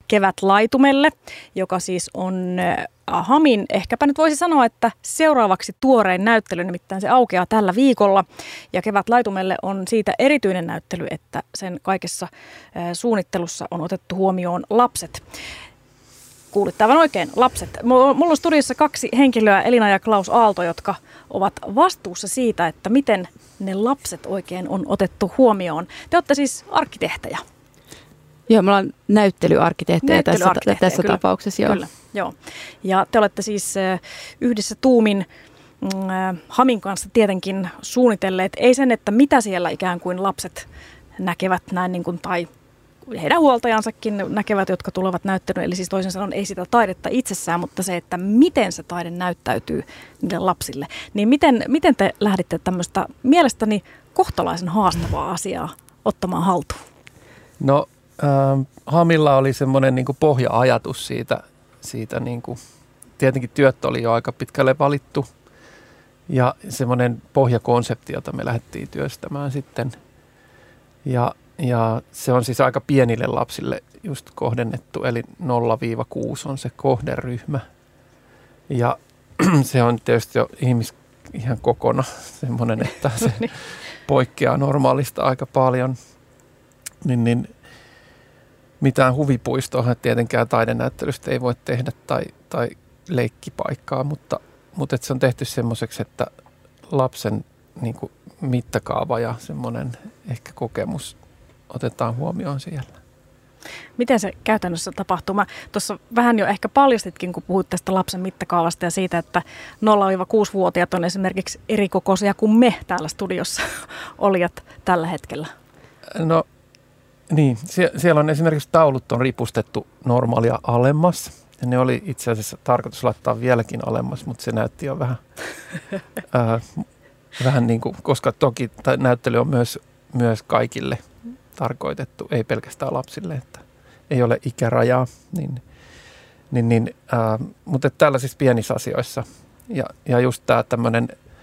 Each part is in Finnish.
Kevätlaitumelle, joka siis on Hamin, ehkäpä nyt voisi sanoa, että seuraavaksi tuorein näyttely, nimittäin se aukeaa tällä viikolla. Ja Kevätlaitumelle on siitä erityinen näyttely, että sen kaikessa suunnittelussa on otettu huomioon lapset. Kuulitte aivan oikein, lapset. Mulla on studiossa kaksi henkilöä, Elina ja Klaus Aalto, jotka ovat vastuussa siitä, että miten ne lapset oikein on otettu huomioon. Te olette siis arkkitehtejä. Joo, me ollaan näyttelyarkkitehtejä tässä tapauksessa. Joo. Kyllä, joo. Ja te olette siis yhdessä tuumin Hamin kanssa tietenkin suunnitelleet, ei sen, että mitä siellä ikään kuin lapset näkevät näin niin kuin, tai heidän huoltajansakin näkevät, jotka tulevat näyttelyyn. Eli siis toisin sanoen ei sitä taidetta itsessään, mutta se, että miten se taide näyttäytyy niille lapsille. Niin miten te lähditte tämmöistä mielestäni kohtalaisen haastavaa asiaa ottamaan haltuun? No Hamilla oli semmoinen niin kuin pohja-ajatus siitä niin kuin, tietenkin työt oli jo aika pitkälle valittu ja semmoinen pohjakonsepti, jota me lähdettiin työstämään sitten. Ja se on siis aika pienille lapsille just kohdennettu, eli 0-6 on se kohderyhmä. Ja se on tietysti jo ihan kokona semmoinen, että se poikkeaa normaalista aika paljon. Niin mitään huvipuistoa tietenkään taidenäyttelystä ei voi tehdä tai leikkipaikkaa, mutta että se on tehty semmoiseksi, että lapsen niin kuin mittakaava ja semmoinen ehkä kokemus otetaan huomioon siellä. Miten se käytännössä tapahtuu? Mä tuossa vähän jo ehkä paljastitkin, kun puhuit tästä lapsen mittakaavasta ja siitä, että 0-6-vuotiaat on esimerkiksi eri kokoisia kuin me täällä studiossa olijat tällä hetkellä. No niin, siellä on esimerkiksi taulut on ripustettu normaalia alemmas. Ja ne oli itse asiassa tarkoitus laittaa vieläkin alemmas, mutta se näytti jo vähän niin kuin, koska toki näyttely on myös kaikille tarkoitettu, ei pelkästään lapsille, että ei ole ikärajaa, mutta tällaisissa pienissä asioissa ja just tämä tämmöinen,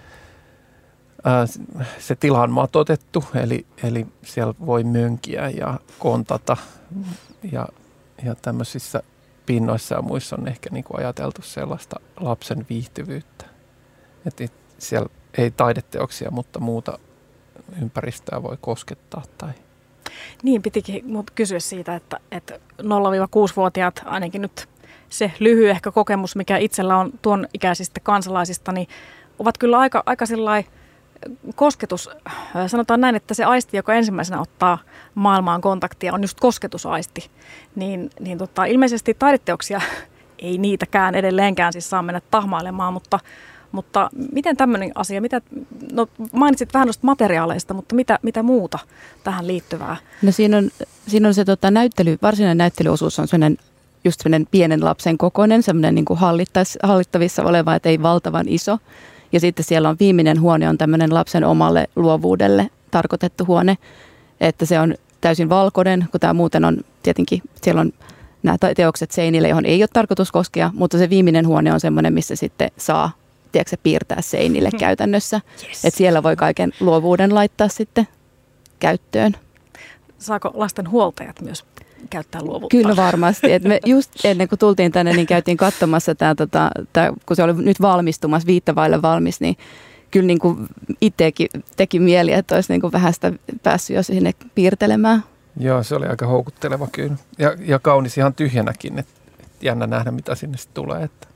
se tila on matotettu, eli siellä voi mönkiä ja kontata ja tämmöisissä pinnoissa ja muissa on ehkä niin kuin ajateltu sellaista lapsen viihtyvyyttä, että siellä ei taideteoksia, mutta muuta ympäristöä voi koskettaa tai. Niin, pitikin kysyä siitä, että 0-6-vuotiaat, ainakin nyt se lyhyehkö kokemus, mikä itsellä on tuon ikäisistä kansalaisista, niin ovat kyllä aika sellainen kosketus. Sanotaan näin, että se aisti, joka ensimmäisenä ottaa maailmaan kontaktia, on just kosketusaisti. Niin ilmeisesti taideteoksia ei niitäkään edelleenkään siis saa mennä tahmailemaan, mutta miten tämmöinen asia, mainitsit vähän noista materiaaleista, mutta mitä muuta tähän liittyvää? No siinä on se varsinainen näyttelyosuus on sellainen pienen lapsen kokoinen, semmoinen niin kuin hallittavissa oleva, että ei valtavan iso. Ja sitten siellä on viimeinen huone, on tämmöinen lapsen omalle luovuudelle tarkoitettu huone, että se on täysin valkoinen, kun tämä muuten on tietenkin, siellä on nämä teokset seinille, johon ei ole tarkoitus koskea, mutta se viimeinen huone on semmoinen, missä sitten saa piirtää seinille käytännössä. Yes. Että siellä voi kaiken luovuuden laittaa sitten käyttöön. Saako lasten huoltajat myös käyttää luovuutta? Kyllä varmasti. Et me just ennen kuin tultiin tänne, niin käytiin katsomassa tämä, kun se oli nyt valmistumassa, viittavaille valmis, niin kyllä niin kuin itsekin teki mieli, että olisi niin kuin vähän sitä päässyt jo sinne piirtelemään. Joo, se oli aika houkutteleva kyllä. Ja kaunis ihan tyhjänäkin, että jännä nähdä, mitä sinne tulee, että.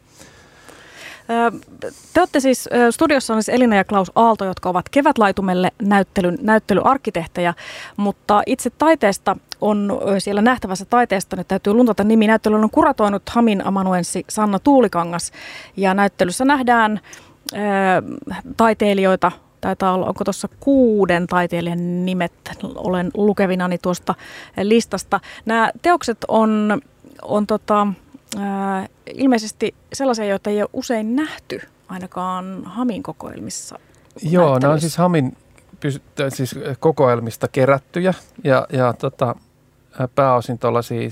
Te olette siis, studiossa on siis Elina ja Klaus Aalto, jotka ovat Kevätlaitumelle näyttelyarkkitehtejä, mutta itse taiteesta on siellä nähtävässä taiteesta, nyt täytyy luntata nimi, näyttelyn on kuratoinut Hamin amanuenssi Sanna Tuulikangas, ja näyttelyssä nähdään taiteilijoita, taitaa olla, onko tuossa 6 taiteilijan nimet, olen lukevinani tuosta listasta. Nämä teokset on ilmeisesti sellaisia, joita ei ole usein nähty ainakaan Hamin kokoelmissa. Joo, nämä on siis Hamin kokoelmista kerättyjä ja pääosin tuollaisia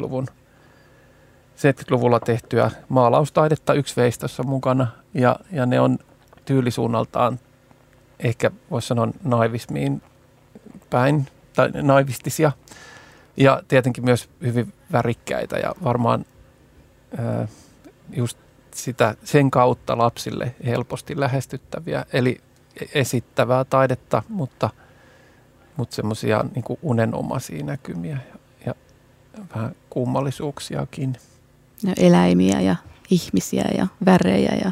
70-luvulla tehtyä maalaustaidetta, yksi veistossa mukana ja ne on tyylisuunnaltaan ehkä voisi sanoa naivismiin päin tai naivistisia. Ja tietenkin myös hyvin värikkäitä ja varmaan just sen kautta lapsille helposti lähestyttäviä. Eli esittävää taidetta, mutta semmoisia niin kuin unenomaisia näkymiä ja vähän kummallisuuksiakin. Ja eläimiä ja ihmisiä ja värejä. Ja.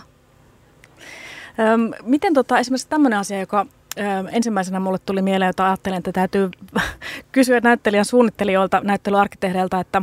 Miten esimerkiksi tämmöinen asia, joka ensimmäisenä mulle tuli mieleen, jota ajattelin, että täytyy kysyä näyttelijän suunnittelijoilta, näyttelyarkkitehdeiltä, että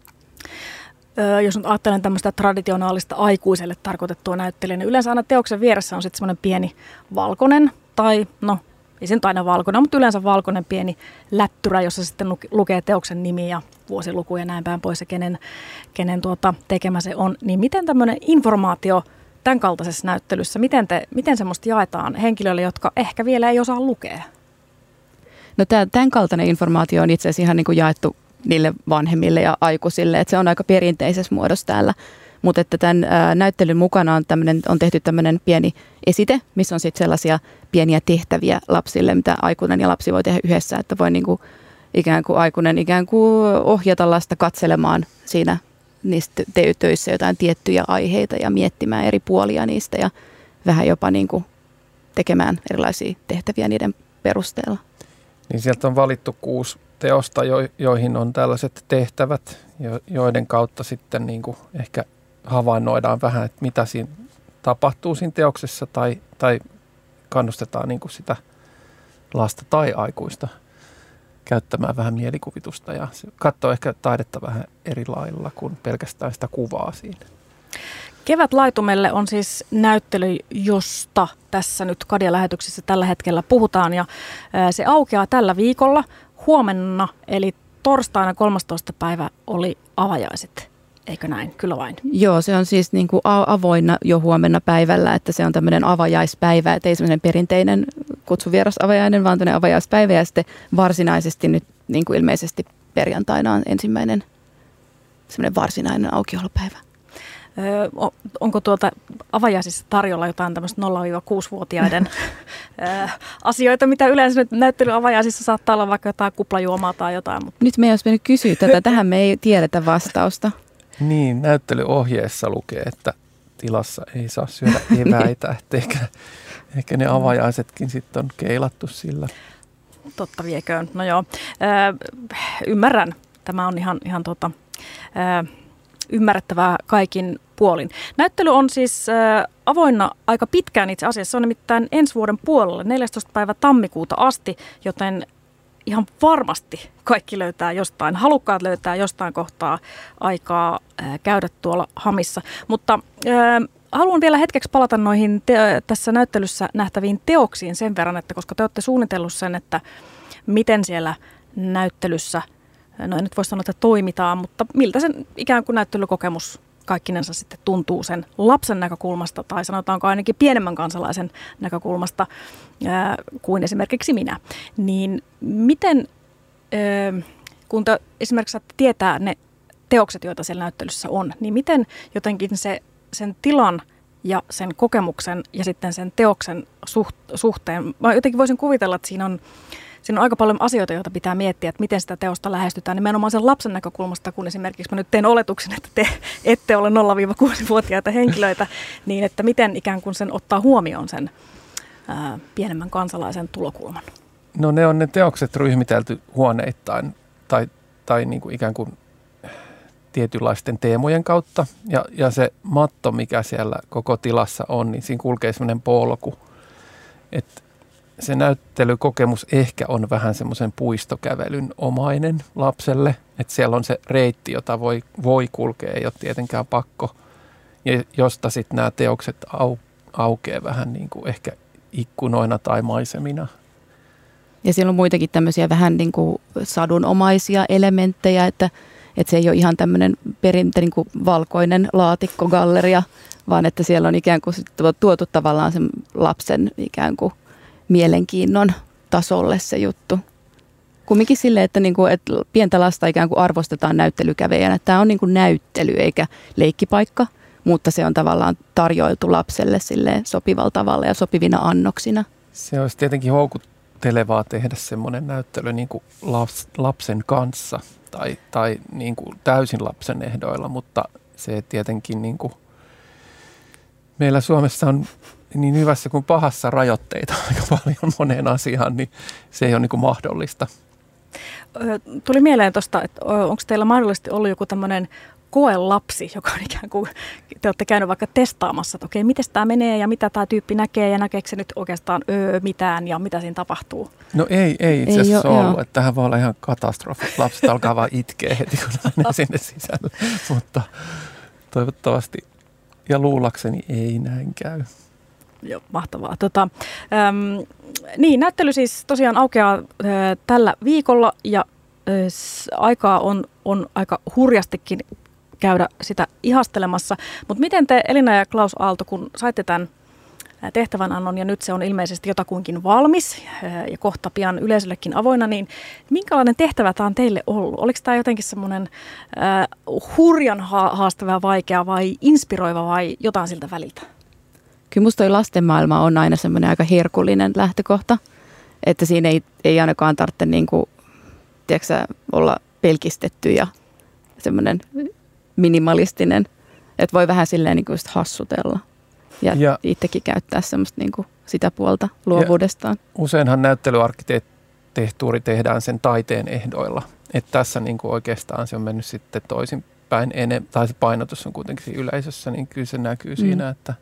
jos nyt ajattelen tämmöistä traditionaalista aikuiselle tarkoitettua näyttelijää, niin yleensä aina teoksen vieressä on sitten semmoinen pieni valkoinen tai ei se nyt aina valkoinen, mutta yleensä valkoinen pieni lättyrä, jossa sitten lukee teoksen nimi ja vuosiluku ja näin päin pois ja kenen tekemä se on. Niin miten tämmöinen informaatio tämän kaltaisessa näyttelyssä, miten semmoista jaetaan henkilöille, jotka ehkä vielä ei osaa lukea? No tämän kaltainen informaatio on itse asiassa ihan niin kuin jaettu niille vanhemmille ja aikuisille, että se on aika perinteisessä muodossa täällä. Mutta että tämän näyttelyn mukana on tehty tämmöinen pieni esite, missä on sitten sellaisia pieniä tehtäviä lapsille, mitä aikuinen ja lapsi voi tehdä yhdessä, että voi niinku aikuinen ohjata lasta katselemaan siinä niistä töissä jotain tiettyjä aiheita ja miettimään eri puolia niistä ja vähän jopa niinku tekemään erilaisia tehtäviä niiden perusteella. Niin sieltä on valittu 6 teosta, joihin on tällaiset tehtävät, joiden kautta sitten niinku ehkä havainnoidaan vähän, että mitä siinä tapahtuu siinä teoksessa tai kannustetaan niin kuin sitä lasta tai aikuista käyttämään vähän mielikuvitusta ja katsoo ehkä taidetta vähän eri lailla kuin pelkästään sitä kuvaa siinä. Kevätlaitumelle on siis näyttely, josta tässä nyt Kadia-lähetyksessä tällä hetkellä puhutaan ja se aukeaa tällä viikolla. Huomenna eli torstaina 13. päivä oli avajaiset. Eikö näin? Kyllä vain. Joo, se on siis niin kuin avoinna jo huomenna päivällä, että se on tämmöinen avajaispäivä, että ei semmoinen perinteinen kutsuvierasavajainen, vaan tämmöinen avajaispäivä ja sitten varsinaisesti nyt niin kuin ilmeisesti perjantaina on ensimmäinen semmoinen varsinainen aukiolopäivä. Onko avajaisissa tarjolla jotain tämmöistä 0-6-vuotiaiden asioita, mitä yleensä nyt näyttelyavajaisissa saattaa olla vaikka jotain kuplajuomaa tai jotain? Mutta. Nyt me ei olisi mennyt kysyä tätä, tähän me ei tiedetä vastausta. Niin, näyttelyohjeessa lukee, että tilassa ei saa syödä eväitä, että ehkä ne avajaisetkin sitten on keilattu sillä. Totta vieköön, no joo. Ymmärrän, tämä on ihan ymmärrettävää kaikin puolin. Näyttely on siis avoinna aika pitkään itse asiassa. Se on nimittäin ensi vuoden puolella 14. päivä tammikuuta asti, joten ihan varmasti kaikki löytää jostain, halukkaat löytää jostain kohtaa aikaa käydä tuolla Hamissa. Mutta haluan vielä hetkeksi palata noihin tässä näyttelyssä nähtäviin teoksiin sen verran, että koska te olette suunnitellut sen, että miten siellä näyttelyssä, no en nyt voi sanoa, että toimitaan, mutta miltä sen ikään kuin näyttelykokemus kaikkinensa sitten tuntuu sen lapsen näkökulmasta tai sanotaanko ainakin pienemmän kansalaisen näkökulmasta kuin esimerkiksi minä. Niin miten, kun te esimerkiksi saatte tietää ne teokset, joita siellä näyttelyssä on, niin miten jotenkin sen tilan ja sen kokemuksen ja sitten sen teoksen suhteen, mä jotenkin voisin kuvitella, että siinä on aika paljon asioita, joita pitää miettiä, että miten sitä teosta lähestytään nimenomaan sen lapsen näkökulmasta, kun esimerkiksi mä nyt teen oletuksen, että te ette ole 0-6-vuotiaita henkilöitä, niin että miten ikään kuin sen ottaa huomioon sen pienemmän kansalaisen tulokulman. No ne on ne teokset ryhmitelty huoneittain tai niin kuin ikään kuin tietynlaisten teemojen kautta ja se matto, mikä siellä koko tilassa on, niin siinä kulkee semmoinen polku, että se näyttelykokemus ehkä on vähän semmoisen puistokävelyn omainen lapselle, että siellä on se reitti, jota voi kulkea, ei ole tietenkään pakko, ja josta sitten nämä teokset aukeaa vähän niin kuin ehkä ikkunoina tai maisemina. Ja siellä on muitakin tämmöisiä vähän niin kuin sadunomaisia elementtejä, että se ei ole ihan tämmöinen niin kuin valkoinen laatikkogalleria, vaan että siellä on ikään kuin tuotu tavallaan sen lapsen ikään kuin mielenkiinnon tasolle se juttu. Kumminkin silleen, että pientä lasta ikään kuin arvostetaan näyttelykävijänä. Tämä on niin kuin näyttely eikä leikkipaikka, mutta se on tavallaan tarjoiltu lapselle silleen sopivalla tavalla ja sopivina annoksina. Se olisi tietenkin houkuttelevaa tehdä semmoinen näyttely niin kuin lapsen kanssa tai niin kuin täysin lapsen ehdoilla, mutta se tietenkin niin kuin meillä Suomessa on niin hyvässä kuin pahassa rajoitteita aika paljon moneen asiaan, niin se ei ole niin kuin mahdollista. Tuli mieleen tuosta, että onko teillä mahdollisesti ollut joku tämmöinen koelapsi, joka on ikään kuin, te olette käynyt vaikka testaamassa, että okei, miten tämä menee ja mitä tämä tyyppi näkee ja näkeekö se nyt oikeastaan mitään ja mitä siinä tapahtuu? No ei itse asiassa ole ollut, että tähän voi olla ihan katastrofi. Lapset alkaa vaan itkeä heti, kun menee sinne sisälle, mutta toivottavasti ja luulakseni ei näin käy. Joo, mahtavaa. Niin, näyttely siis tosiaan aukeaa tällä viikolla ja aikaa on aika hurjastikin käydä sitä ihastelemassa. Mutta miten te, Elina ja Klaus Aalto, kun saitte tämän tehtävänannon ja nyt se on ilmeisesti jotakuinkin valmis ja kohta pian yleisöllekin avoinna, niin minkälainen tehtävä tämä on teille ollut? Oliko tämä jotenkin semmoinen hurjan haastava ja vaikea vai inspiroiva vai jotain siltä väliltä? Kyllä musta toi lastenmaailma on aina semmoinen aika herkullinen lähtökohta, että siinä ei ainakaan tarvitse niinku, tiedätkö, olla pelkistetty ja semmoinen minimalistinen, että voi vähän silleen niinku just hassutella ja itsekin käyttää semmoista niinku sitä puolta luovuudestaan. Useinhan näyttelyarkkitehtuuri tehdään sen taiteen ehdoilla, että tässä niinku oikeastaan se on mennyt sitten toisinpäin tai se painotus on kuitenkin siinä yleisössä, niin kyllä se näkyy siinä, että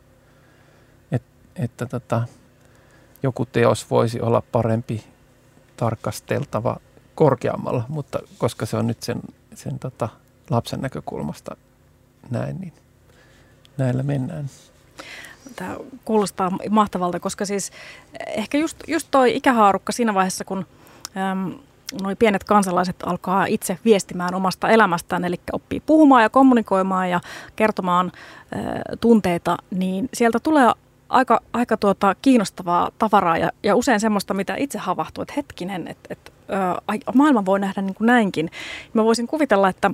joku teos voisi olla parempi tarkasteltava korkeammalla, mutta koska se on nyt sen lapsen näkökulmasta näin, niin näillä mennään. Tämä kuulostaa mahtavalta, koska siis ehkä just toi ikähaarukka siinä vaiheessa, kun nuo pienet kansalaiset alkaa itse viestimään omasta elämästään, eli oppii puhumaan ja kommunikoimaan ja kertomaan tunteita, niin sieltä tulee aika kiinnostavaa tavaraa ja usein semmoista, mitä itse havahtuu, että hetkinen, että maailma voi nähdä niin kuin näinkin. Mä voisin kuvitella, että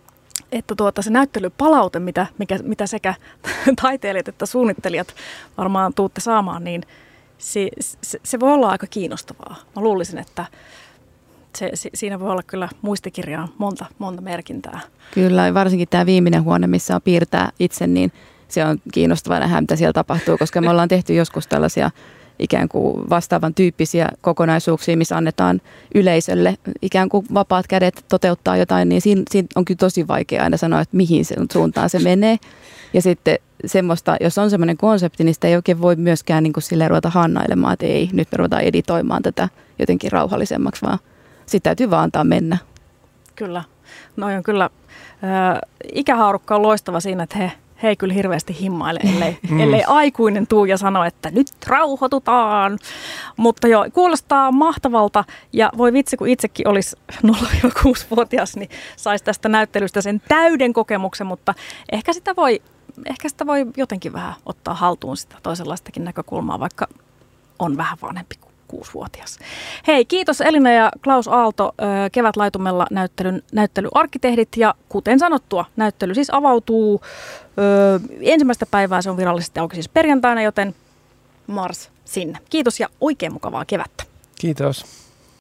se näyttelypalaute, mitä sekä taiteilijat että suunnittelijat varmaan tuutte saamaan, niin se voi olla aika kiinnostavaa. Mä luulisin, että siinä voi olla kyllä muistikirjaan monta merkintää. Kyllä, varsinkin tämä viimeinen huone, missä on piirtää itse, niin se on kiinnostavaa nähdä, mitä siellä tapahtuu, koska me ollaan tehty joskus tällaisia ikään kuin vastaavan tyyppisiä kokonaisuuksia, missä annetaan yleisölle ikään kuin vapaat kädet toteuttaa jotain, niin siinä on kyllä tosi vaikea aina sanoa, että mihin suuntaan se menee. Ja sitten semmoista, jos on semmoinen konsepti, niin sitä ei oikein voi myöskään niin kuin silleen ruveta hannailemaan, että ei, nyt me ruvetaan editoimaan tätä jotenkin rauhallisemmaksi, vaan sitä täytyy vaan antaa mennä. Kyllä. Noi on kyllä, ikähaarukka on loistava siinä, että he ei kyllä hirveästi himmaile, ellei aikuinen tuu ja sano, että nyt rauhoitutaan. Mutta joo, kuulostaa mahtavalta ja voi vitsi, kun itsekin olisi 0-6-vuotias, niin saisi tästä näyttelystä sen täyden kokemuksen, mutta ehkä sitä voi jotenkin vähän ottaa haltuun sitä toisenlaistakin näkökulmaa, vaikka on vähän vanhempi kuin 6-vuotias. Hei, kiitos Elina ja Klaus Aalto, Kevätlaitumella näyttelyarkkitehdit, ja kuten sanottua, näyttely siis avautuu ensimmäistä päivää, se on virallisesti auki siis perjantaina, joten Mars sinne. Kiitos ja oikein mukavaa kevättä. Kiitos.